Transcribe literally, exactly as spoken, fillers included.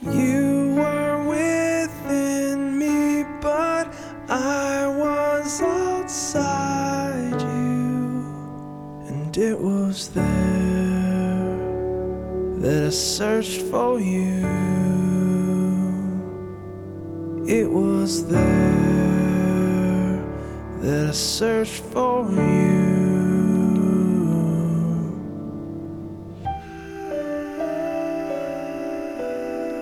You were within me, but I was outside you. And it was there that I searched for you. It was there that I searched for you.